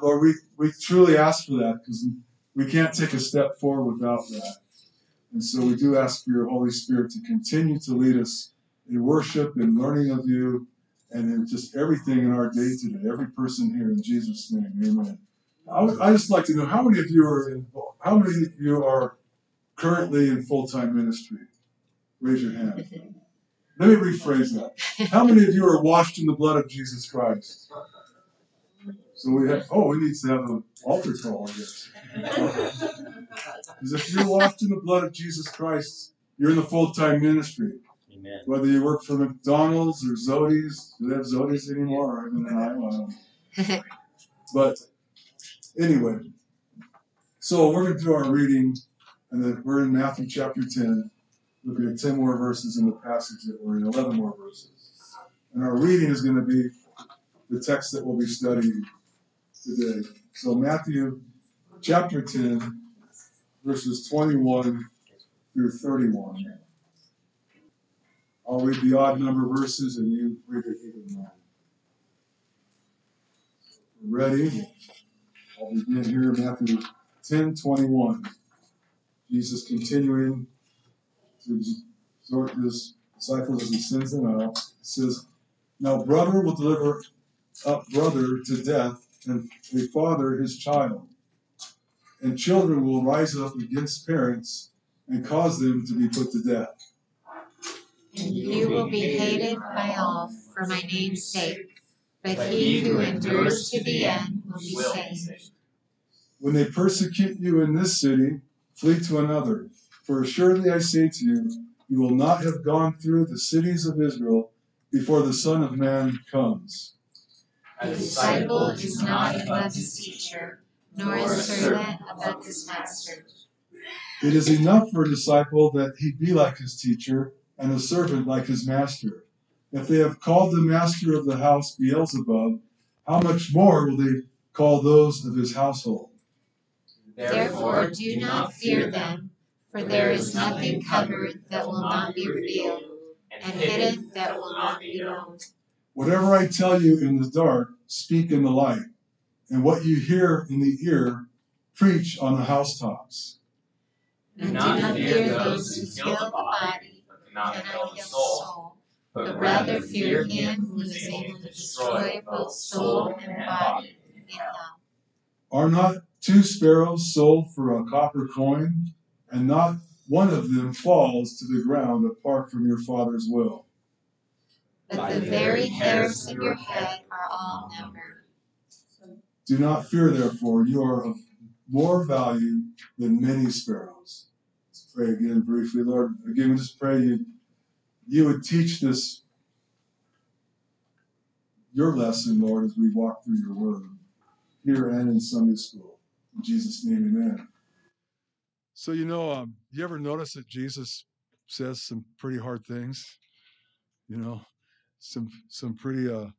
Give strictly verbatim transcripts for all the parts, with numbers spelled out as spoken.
Lord, we, we truly ask for that because we can't take a step forward without that. And so we do ask for your Holy Spirit to continue to lead us in worship and learning of you and in just everything in our day today, every person here in Jesus' name, amen. I would I just like to know how many of you are in, how many of you are currently in full-time ministry? Raise your hand. Let me rephrase that. How many of you are washed in the blood of Jesus Christ? So we have, oh, we need to have an altar call, I guess. Because if you're washed in the blood of Jesus Christ, you're in the full-time ministry. Amen. Whether you work for McDonald's or Zodi's, do they have Zodi's anymore? Or even in Iowa? But anyway, so we're going to do our reading, and then we're in Matthew chapter ten, looking at ten more verses in the passage that we're in, eleven more verses. And our reading is going to be the text that we'll be studying today. So Matthew chapter ten, verses twenty-one through thirty-one. I'll read the odd number verses and you read the even number. Ready? I'll begin here in Matthew ten twenty-one. Jesus continuing to exhort his disciples as he sends them out. It says, "Now brother will deliver up brother to death, and a father his child. And children will rise up against parents and cause them to be put to death. And you will be hated by all for my name's sake, but he who endures to the end will be saved. When they persecute you in this city, flee to another. For assuredly I say to you, you will not have gone through the cities of Israel before the Son of Man comes." A disciple is not above his teacher, nor a servant above his master. It is enough for a disciple that he be like his teacher, and a servant like his master. If they have called the master of the house Beelzebub, how much more will they call those of his household? Therefore do not fear them, for there is nothing covered that will not be revealed, and hidden that will not be known. Whatever I tell you in the dark, speak in the light, and what you hear in the ear, preach on the housetops. And do not fear those who kill the body, but cannot kill the soul, but rather fear him who is able to destroy both soul and body in hell. Are not two sparrows sold for a copper coin, and not one of them falls to the ground apart from your Father's will? But the very hairs of your head are all numbered. Do not fear, therefore, you are of more value than many sparrows. Let's pray again briefly. Lord, again, we just pray you, you would teach this, your lesson, Lord, as we walk through your word, here and in Sunday school. In Jesus' name, amen. So, you know, um, you ever notice that Jesus says some pretty hard things? You know, some some pretty uh,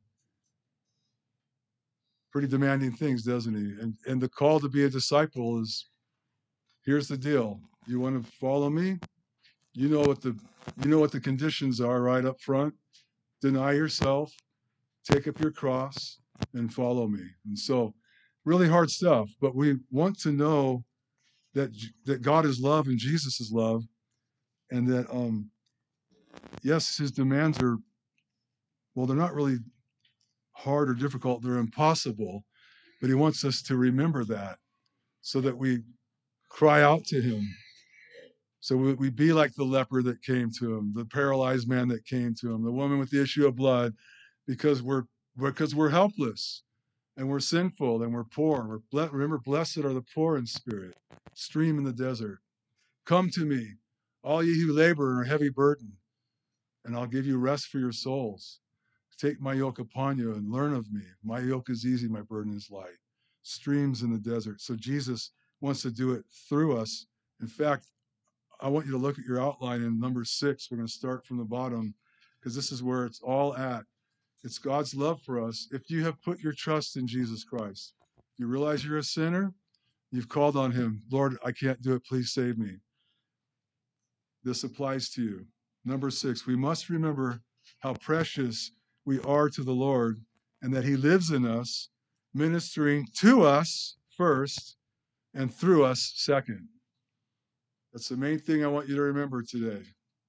pretty demanding things, doesn't he? And and the call to be a disciple is, here's the deal. You want to follow me? You know what the you know what the conditions are right up front. Deny yourself, take up your cross, and follow me. And so, really hard stuff. But we want to know that that God is love and Jesus is love, and that um, yes, his demands are, well, they're not really hard or difficult. They're impossible. But he wants us to remember that, so that we cry out to him. So we, we be like the leper that came to him, the paralyzed man that came to him, the woman with the issue of blood, because we're because we're helpless and we're sinful and we're poor. We're ble- remember, blessed are the poor in spirit, stream in the desert. Come to me, all ye who labor and are heavy burdened, and I'll give you rest for your souls. Take my yoke upon you and learn of me. My yoke is easy, my burden is light. Streams in the desert. So Jesus wants to do it through us. In fact, I want you to look at your outline in number six. We're going to start from the bottom because this is where it's all at. It's God's love for us. If you have put your trust in Jesus Christ, you realize you're a sinner, you've called on him. Lord, I can't do it. Please save me. This applies to you. Number six, we must remember how precious we are to the Lord and that he lives in us ministering to us first and through us second. That's the main thing I want you to remember today.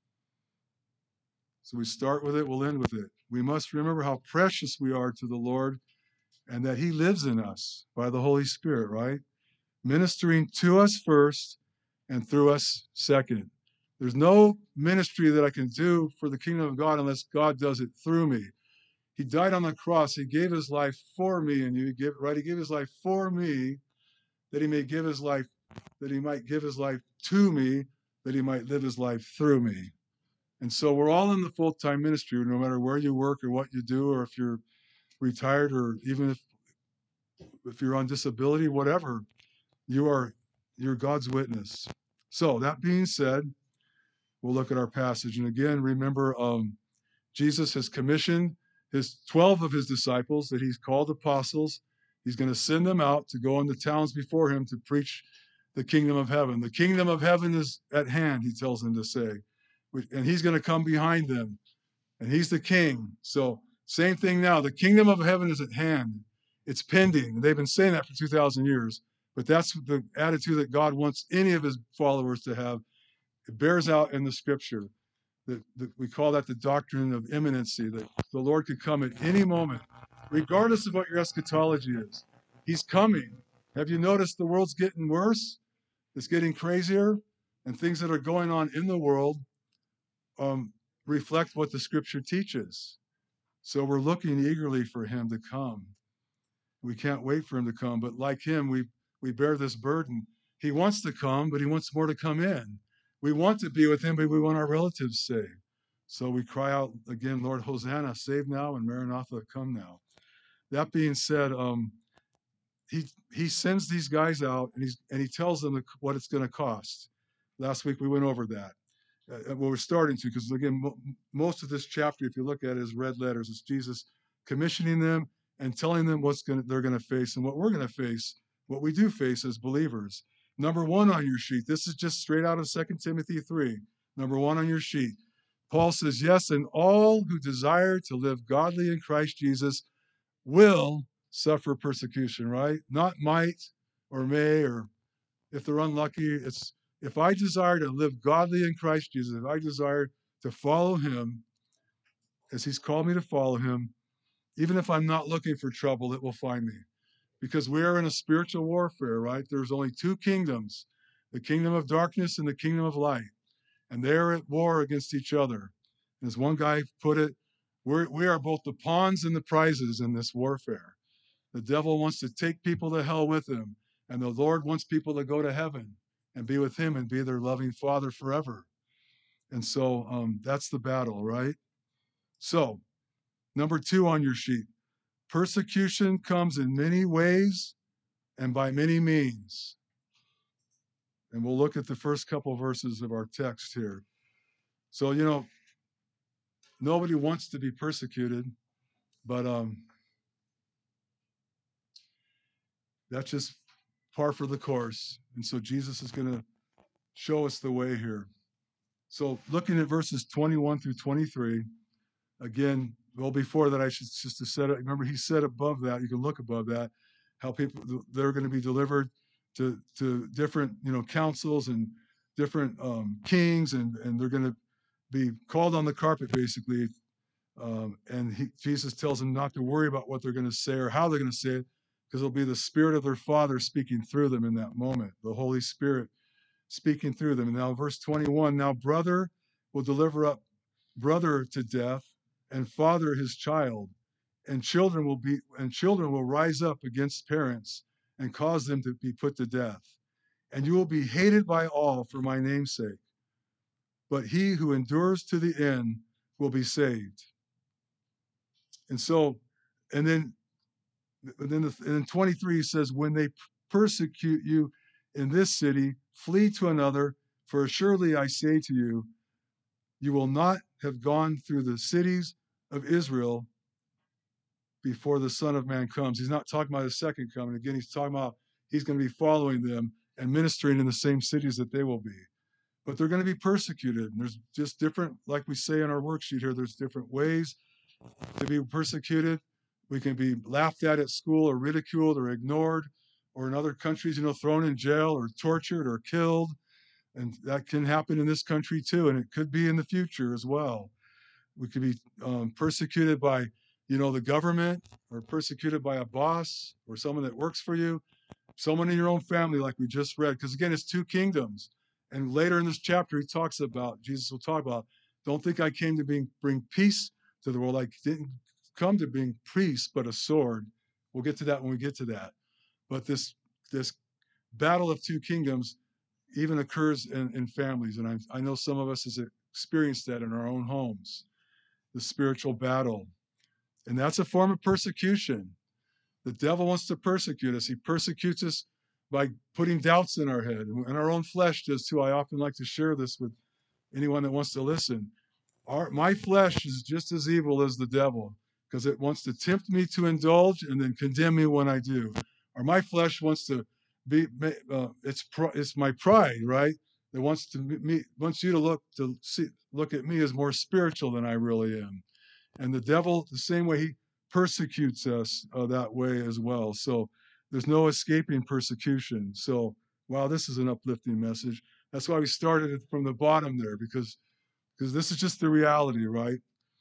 So we start with it, we'll end with it. We must remember how precious we are to the Lord and that he lives in us by the Holy Spirit, right? Ministering to us first and through us second. There's no ministry that I can do for the kingdom of God unless God does it through me. He died on the cross. He gave his life for me and you, give, right? He gave his life for me that he may give his life, that he might give his life to me, that he might live his life through me. And so we're all in the full-time ministry, no matter where you work or what you do, or if you're retired, or even if if you're on disability, whatever, you are you're God's witness. So that being said, we'll look at our passage. And again, remember, um, Jesus has commissioned his twelve of his disciples that he's called apostles. He's going to send them out to go into towns before him to preach the kingdom of heaven. The kingdom of heaven is at hand, he tells them to say. And he's going to come behind them. And he's the king. So same thing now. The kingdom of heaven is at hand. It's pending. They've been saying that for two thousand years. But that's the attitude that God wants any of his followers to have. It bears out in the scripture. That, that we call that the doctrine of imminency, that the Lord could come at any moment, regardless of what your eschatology is. He's coming. Have you noticed the world's getting worse? It's getting crazier, and things that are going on in the world um, reflect what the scripture teaches. So we're looking eagerly for him to come. We can't wait for him to come, but like him, we we bear this burden. He wants to come, but he wants more to come in. We want to be with him, but we want our relatives saved. So we cry out again, Lord, Hosanna, save now, and Maranatha, come now. That being said, um, he he sends these guys out, and he's and he tells them what it's going to cost. Last week we went over that. Uh, well, we're starting to, because again, mo- most of this chapter, if you look at it, is red letters. It's Jesus commissioning them and telling them what's going they're going to face and what we're going to face, what we do face as believers. Number one on your sheet. This is just straight out of Second Timothy three. Number one on your sheet. Paul says, yes, and all who desire to live godly in Christ Jesus will suffer persecution, right? Not might or may, or if they're unlucky. It's if I desire to live godly in Christ Jesus, if I desire to follow him as he's called me to follow him, even if I'm not looking for trouble, it will find me. Because we are in a spiritual warfare, right? There's only two kingdoms, the kingdom of darkness and the kingdom of light. And they're at war against each other. And as one guy put it, we're, we are both the pawns and the prizes in this warfare. The devil wants to take people to hell with him, and the Lord wants people to go to heaven and be with him and be their loving father forever. And so um, that's the battle, right? So, number two on your sheet, persecution comes in many ways and by many means. And we'll look at the first couple verses of our text here. So, you know, nobody wants to be persecuted, but um, that's just par for the course. And so Jesus is going to show us the way here. So looking at verses twenty-one through twenty-three, again, well, before that, I should just to set it. Remember, he said above that, you can look above that, how people, they're going to be delivered to, to different, you know, councils and different um, kings, and, and they're going to be called on the carpet, basically. Um, and he, Jesus tells them not to worry about what they're going to say or how they're going to say it, because it'll be the Spirit of their Father speaking through them in that moment, the Holy Spirit speaking through them. And now verse twenty-one, now brother will deliver up brother to death, and father his child, and children will be and children will rise up against parents and cause them to be put to death. And you will be hated by all for my name's sake. But he who endures to the end will be saved. And so, and then and then the, and in twenty-three he says, when they persecute you in this city, flee to another, for surely I say to you, you will not have gone through the cities of Israel before the Son of Man comes. He's not talking about his second coming. Again, he's talking about he's going to be following them and ministering in the same cities that they will be. But they're going to be persecuted. And there's just different, like we say in our worksheet here, there's different ways to be persecuted. We can be laughed at at school or ridiculed or ignored, or in other countries, you know, thrown in jail or tortured or killed. And that can happen in this country too. And it could be in the future as well. We could be um, persecuted by, you know, the government, or persecuted by a boss or someone that works for you, someone in your own family, like we just read. Because again, it's two kingdoms. And later in this chapter, he talks about, Jesus will talk about, don't think I came to bring, bring peace to the world. I didn't come to bring peace, but a sword. We'll get to that when we get to that. But this this battle of two kingdoms even occurs in, in families. And I, I know some of us has experienced that in our own homes, the spiritual battle. And that's a form of persecution. The devil wants to persecute us. He persecutes us by putting doubts in our head. And our own flesh does too. I often like to share this with anyone that wants to listen. Our, my flesh is just as evil as the devil, because it wants to tempt me to indulge and then condemn me when I do. Or my flesh wants to be, uh, it's it's my pride, right? That wants to me wants you to look to see look at me as more spiritual than I really am. And the devil, the same way, he persecutes us uh, that way as well. So there's no escaping persecution. So wow, this is an uplifting message. That's why we started it from the bottom there, because because this is just the reality, right?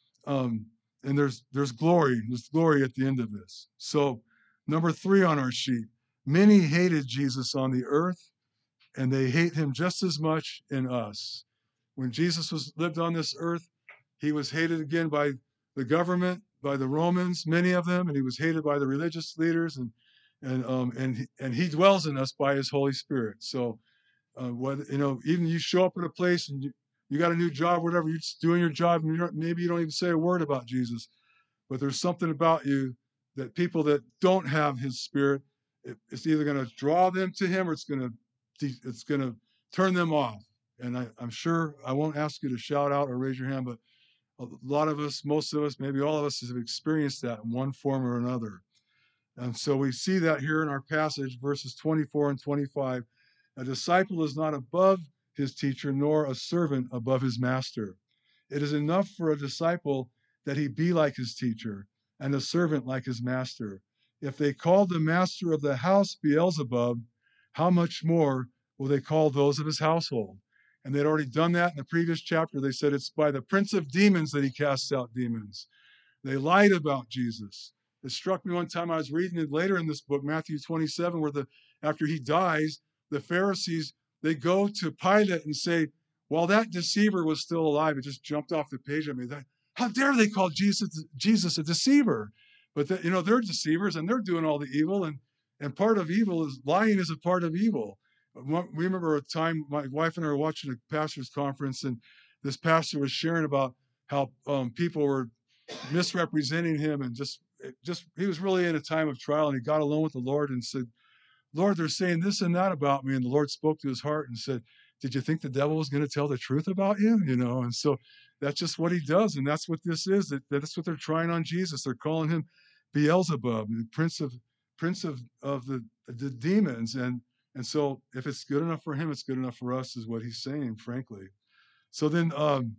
Um, and there's there's glory, there's glory at the end of this. So number three on our sheet, many hated Jesus on the earth, and they hate him just as much in us. When Jesus was lived on this earth, he was hated again by the government, by the Romans, many of them, and he was hated by the religious leaders, and and um, and he, and he dwells in us by his Holy Spirit. So uh, whether you know, even you show up at a place and you, you got a new job, whatever, you're just doing your job, and you're, maybe you don't even say a word about Jesus, but there's something about you that people that don't have his spirit, it, it's either going to draw them to him, or it's going to it's going to turn them off. And I, I'm sure I won't ask you to shout out or raise your hand, but a lot of us, most of us, maybe all of us have experienced that in one form or another. And so we see that here in our passage, verses twenty-four and twenty-five. A disciple is not above his teacher, nor a servant above his master. It is enough for a disciple that he be like his teacher, and a servant like his master. If they called the master of the house Beelzebub, how much more will they call those of his household? And they'd already done that in the previous chapter. They said it's by the prince of demons that he casts out demons. They lied about Jesus. It struck me one time, I was reading it later in this book, Matthew twenty-seven, where the after he dies, the Pharisees, they go to Pilate and say, while that deceiver was still alive, it just jumped off the page at me. That, how dare they call Jesus Jesus a deceiver? But that, you know, they're deceivers and they're doing all the evil, and and part of evil is lying is a part of evil. We remember a time my wife and I were watching a pastor's conference, and this pastor was sharing about how um, people were misrepresenting him, and just just he was really in a time of trial, and he got alone with the Lord and said, Lord, they're saying this and that about me. And the Lord spoke to his heart and said, did you think the devil was going to tell the truth about you? You know, and so that's just what he does. And that's what this is. That, that's what they're trying on Jesus. They're calling him Beelzebub, the prince of prince of, of the, the demons. And and so if it's good enough for him, it's good enough for us, is what he's saying, frankly. So then um,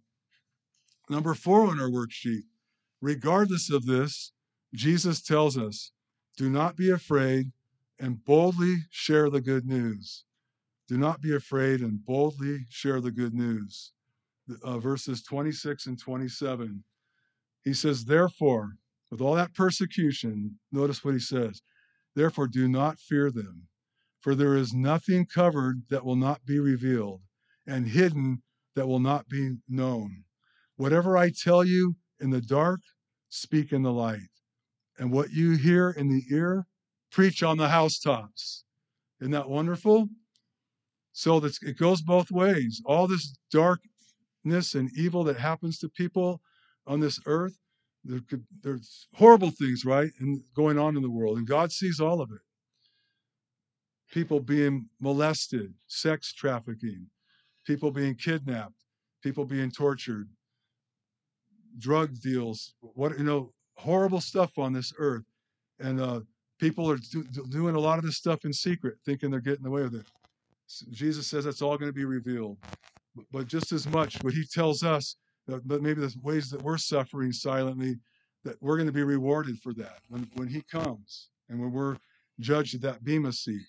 number four on our worksheet, regardless of this, Jesus tells us, do not be afraid and boldly share the good news. Do not be afraid and boldly share the good news. Uh, verses twenty-six and twenty-seven. He says, therefore, with all that persecution, notice what he says, therefore do not fear them, for there is nothing covered that will not be revealed, and hidden that will not be known. Whatever I tell you in the dark, speak in the light. And what you hear in the ear, preach on the housetops. Isn't that wonderful? So that's, it goes both ways. All this darkness and evil that happens to people on this earth, there could, there's horrible things, right, and going on in the world, and God sees all of it. People being molested, sex trafficking, people being kidnapped, people being tortured, drug deals, what you know, horrible stuff on this earth. And uh, people are do, doing a lot of this stuff in secret, thinking they're getting away with it. Jesus says that's all going to be revealed. But just as much, what he tells us, but maybe the ways that we're suffering silently, that we're going to be rewarded for that when, when he comes and when we're judged at that bema seat.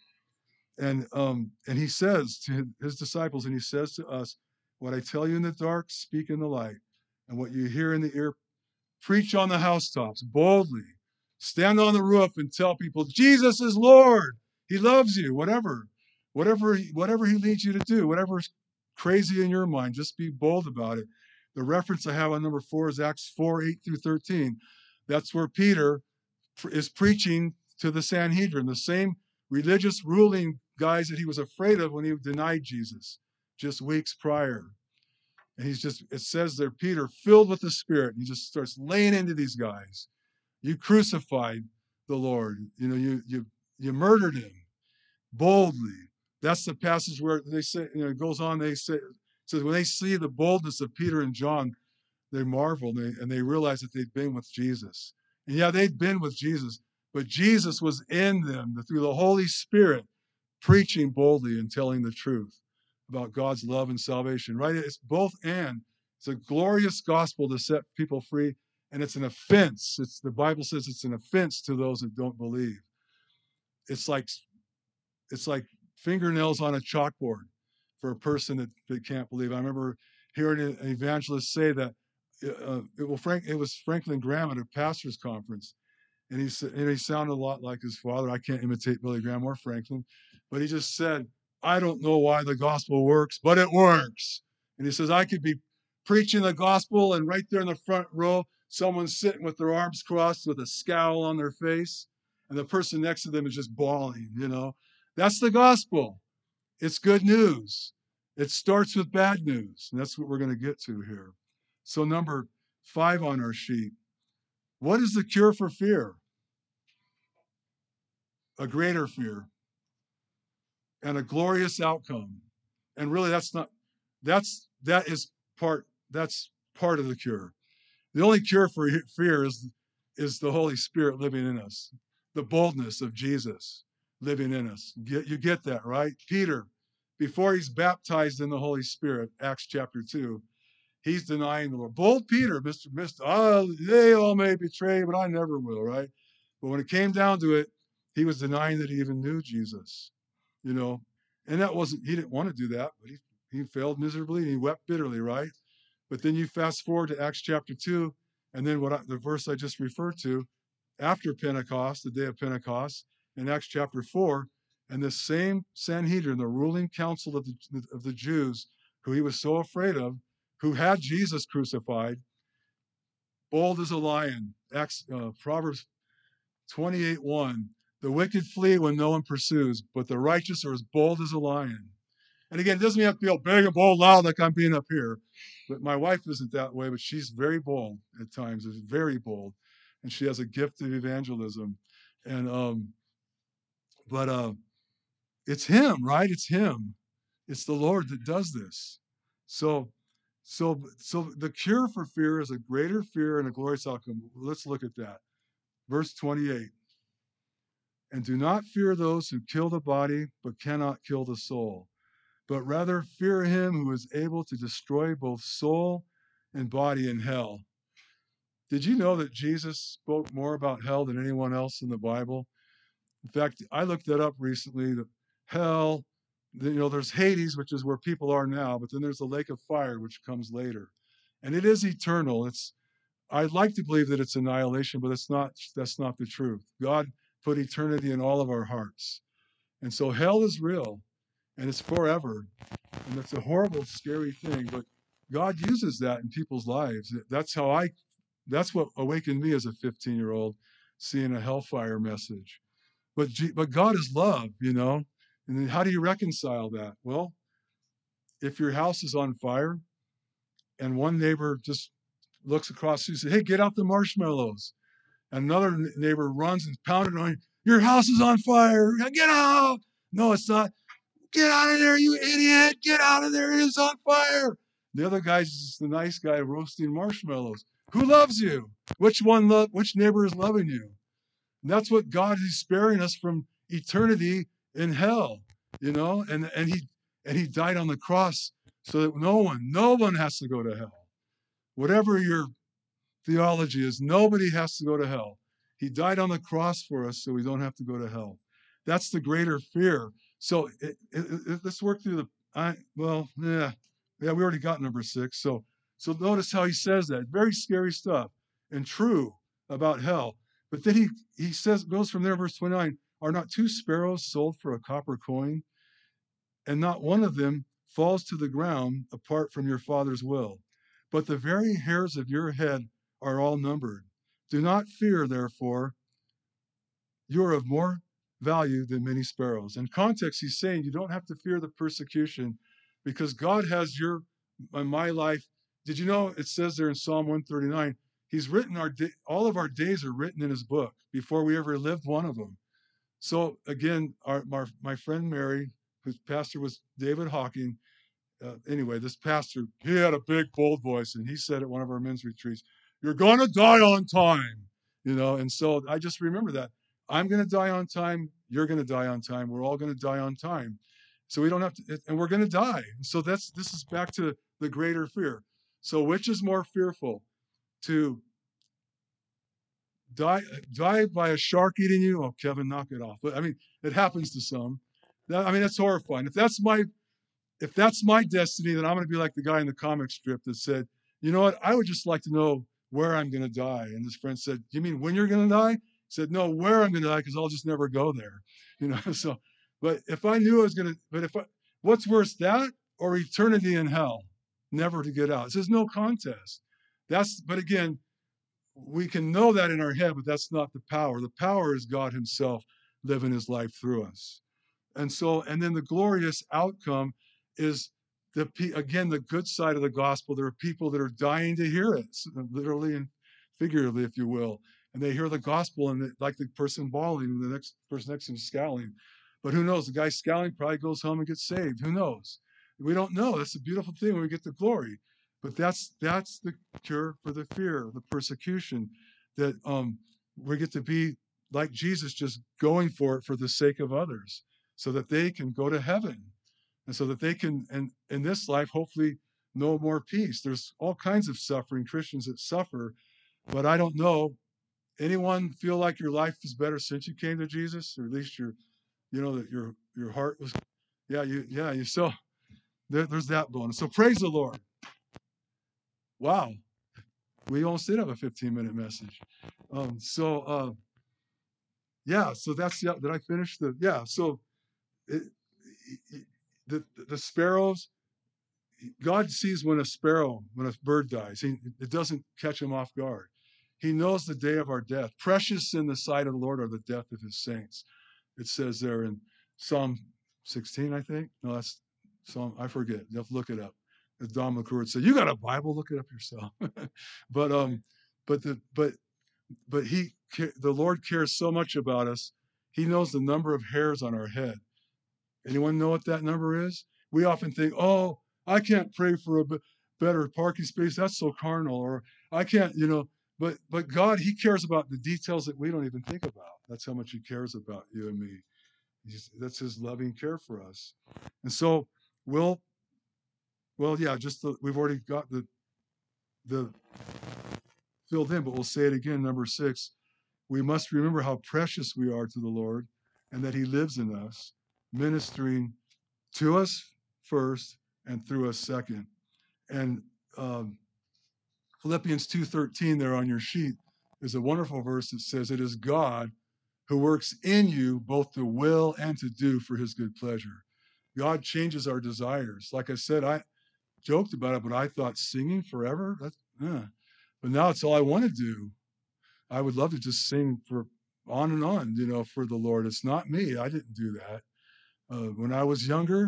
And um, and he says to his disciples, and he says to us, what I tell you in the dark, speak in the light. And what you hear in the ear, preach on the housetops boldly. Stand on the roof and tell people, Jesus is Lord. He loves you, whatever. Whatever, whatever he leads you to do, whatever's crazy in your mind, just be bold about it. The reference I have on number four is Acts four, eight through thirteen. That's where Peter is preaching to the Sanhedrin, the same religious ruling guys that he was afraid of when he denied Jesus just weeks prior. And he's just, it says there, Peter, filled with the Spirit, he just starts laying into these guys. You crucified the Lord. You know, you you you murdered him boldly. That's the passage where they say, you know, it goes on, they say, it says, when they see the boldness of Peter and John, they marvel and they, and they realize that they've been with Jesus. And yeah, they'd been with Jesus, but Jesus was in them through the Holy Spirit, preaching boldly and telling the truth about God's love and salvation, right? It's both and. It's a glorious gospel to set people free, and it's an offense. It's the Bible says it's an offense to those that don't believe. It's like it's like fingernails on a chalkboard for a person that, that can't believe. I remember hearing an evangelist say that uh, it, well, Frank, it was Franklin Graham at a pastor's conference, and he said, and he sounded a lot like his father. I can't imitate Billy Graham or Franklin, but he just said, I don't know why the gospel works, but it works. And he says, I could be preaching the gospel, and right there in the front row, someone's sitting with their arms crossed with a scowl on their face, and the person next to them is just bawling, you know. That's the gospel. It's good news. It starts with bad news, and that's what we're going to get to here. So number five on our sheet, what is the cure for fear? A greater fear and a glorious outcome. And really that's not, that's, that is part, that's part of the cure. The only cure for fear is, is the Holy Spirit living in us, the boldness of Jesus living in us. Get, you get that, right? Peter, before he's baptized in the Holy Spirit, Acts chapter two, he's denying the Lord. Bold Peter, Mister Mister Oh, they all may betray, but I never will, right? But when it came down to it, he was denying that he even knew Jesus, you know. And that wasn't, he didn't want to do that, but he, he failed miserably and he wept bitterly, right? But then you fast forward to Acts chapter two, and then what I, the verse I just referred to, after Pentecost, the day of Pentecost, in Acts chapter four, and the same Sanhedrin, the ruling council of the, of the Jews, who he was so afraid of, who had Jesus crucified, bold as a lion. Acts, uh, Proverbs twenty-eight one. The wicked flee when no one pursues, but the righteous are as bold as a lion. And again, it doesn't mean I have to be all big and bold, loud like I'm being up here. But my wife isn't that way, but she's very bold at times, is very bold. And she has a gift of evangelism. And um, but uh, it's him, right? It's him. It's the Lord that does this. So So, so the cure for fear is a greater fear and a glorious outcome. Let's look at that. Verse twenty-eight. And do not fear those who kill the body, but cannot kill the soul, but rather fear him who is able to destroy both soul and body in hell. Did you know that Jesus spoke more about hell than anyone else in the Bible? In fact, I looked that up recently, that hell, you know, there's Hades, which is where people are now, but then there's the lake of fire, which comes later. And it is eternal. It's, I'd like to believe that it's annihilation, but it's not, that's not the truth. God put eternity in all of our hearts. And so hell is real, and it's forever. And it's a horrible, scary thing, but God uses that in people's lives. That's how I, that's what awakened me as a fifteen-year-old, seeing a hellfire message. But, but God is love, you know. And then how do you reconcile that? Well, if your house is on fire and one neighbor just looks across and says, hey, get out the marshmallows. And another neighbor runs and pounding on you, your house is on fire, get out. No, it's not. Get out of there, you idiot. Get out of there, it is on fire. The other guy's just the nice guy roasting marshmallows. Who loves you? Which one love? Which neighbor is loving you? And that's what God is sparing us from eternity in hell, you know, and, and he and he died on the cross so that no one, no one has to go to hell. Whatever your theology is nobody has to go to hell. He died on the cross for us so we don't have to go to hell. That's the greater fear. So it, it, it, let's work through the, I, well, yeah, yeah, we already got number six. So, so notice how he says that. Very scary stuff and true about hell. But then he, he says, goes from there, verse twenty-nine, are not two sparrows sold for a copper coin? And not one of them falls to the ground apart from your Father's will. But the very hairs of your head are all numbered. Do not fear, therefore, you are of more value than many sparrows. In context, he's saying you don't have to fear the persecution because God has your, my life. Did you know it says there in Psalm one thirty-nine, he's written our, all of our days are written in his book before we ever lived one of them. So again, our, our my friend Mary, whose pastor was David Hawking, uh, anyway, this pastor, he had a big, bold voice, and he said at one of our men's retreats, "You're going to die on time," you know. And so I just remember that I'm going to die on time. You're going to die on time. We're all going to die on time. So we don't have to, and we're going to die. And so that's this is back to the greater fear. So which is more fearful, to die die by a shark eating you? Oh, Kevin, knock it off. But I mean, it happens to some. That, I mean, that's horrifying. If that's my if that's my destiny, then I'm going to be like the guy in the comic strip that said, you know what, I would just like to know where I'm going to die. And his friend said, you mean when you're going to die? He said, no, where I'm going to die, because I'll just never go there. You know, so, but if I knew I was going to, but if I, what's worse, that or eternity in hell, never to get out? It says no contest. That's, but again, we can know that in our head, but that's not the power. The power is God himself living his life through us. And so, and then the glorious outcome is the again the good side of the gospel. There are people that are dying to hear it, literally and figuratively, if you will, and they hear the gospel, and they, like the person bawling, and the next person next to him scowling. But who knows? The guy scowling probably goes home and gets saved. Who knows? We don't know. That's a beautiful thing when we get the glory. But that's that's the cure for the fear, the persecution, that um, we get to be like Jesus, just going for it for the sake of others, so that they can go to heaven, and so that they can, and in this life, hopefully know more peace. There's all kinds of suffering, Christians that suffer, but I don't know. Anyone feel like your life is better since you came to Jesus, or at least your, you know, that your your heart was, yeah, you, yeah, you. So there, there's that bonus. So praise the Lord. Wow, we almost did have a fifteen minute message. Um, so uh, yeah, so that's yeah. Did I finish the? Yeah, so it, it, the the sparrows. God sees when a sparrow, when a bird dies, he, it doesn't catch him off guard. He knows the day of our death. Precious in the sight of the Lord are the death of his saints. It says there in Psalm sixteen, I think. No, that's Psalm, I forget. You have to look it up. As Don McClure would say, you got a Bible, look it up yourself. but um, but the but but he the Lord cares so much about us. He knows the number of hairs on our head. Anyone know what that number is? We often think, oh, I can't pray for a b- better parking space. That's so carnal. Or I can't, you know, but but God, he cares about the details that we don't even think about. That's how much he cares about you and me. He's, that's his loving care for us. And so we'll, well, yeah, just the, we've already got the the filled in, but we'll say it again. Number six, we must remember how precious we are to the Lord and that he lives in us, ministering to us first and through us second. And um, Philippians two thirteen there on your sheet is a wonderful verse that says, it is God who works in you both to will and to do for his good pleasure. God changes our desires. Like I said, I joked about it, but I thought singing forever, that's, uh. But now it's all I want to do. I would love to just sing for on and on, you know, for the Lord. It's not me. I didn't do that. Uh, when I was younger,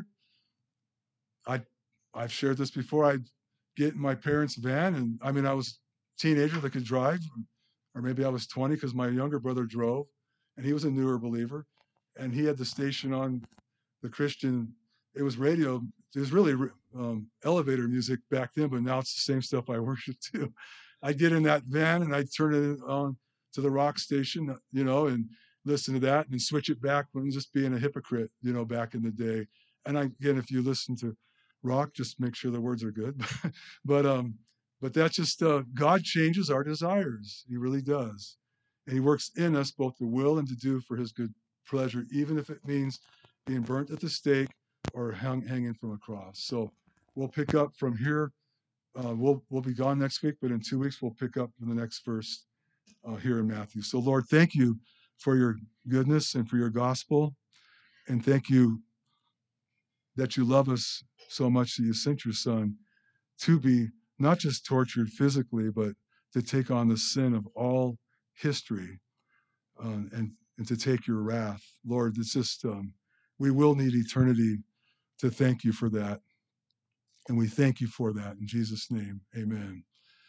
I, I've shared this before. I'd get in my parents' van, and I mean, I was a teenager that could drive, or maybe I was twenty because my younger brother drove, and he was a newer believer, and he had the station on the Christian. It was radio. It was really um, elevator music back then, but now it's the same stuff I worship too. I'd get in that van and I'd turn it on to the rock station, you know, and listen to that and switch it back when just being a hypocrite, you know, back in the day. And I, again, if you listen to rock, just make sure the words are good. but um, But that's just, uh, God changes our desires. He really does. And he works in us both the will and to do for his good pleasure, even if it means being burnt at the stake or hung, hanging from a cross. So we'll pick up from here. Uh, we'll, we'll be gone next week, but in two weeks, we'll pick up from the next verse uh, here in Matthew. So Lord, thank you for your goodness and for your gospel. And thank you that you love us so much that you sent your son to be not just tortured physically, but to take on the sin of all history, uh, and, and to take your wrath. Lord, it's just, um, we will need eternity to thank you for that. And we thank you for that. In Jesus' name, amen.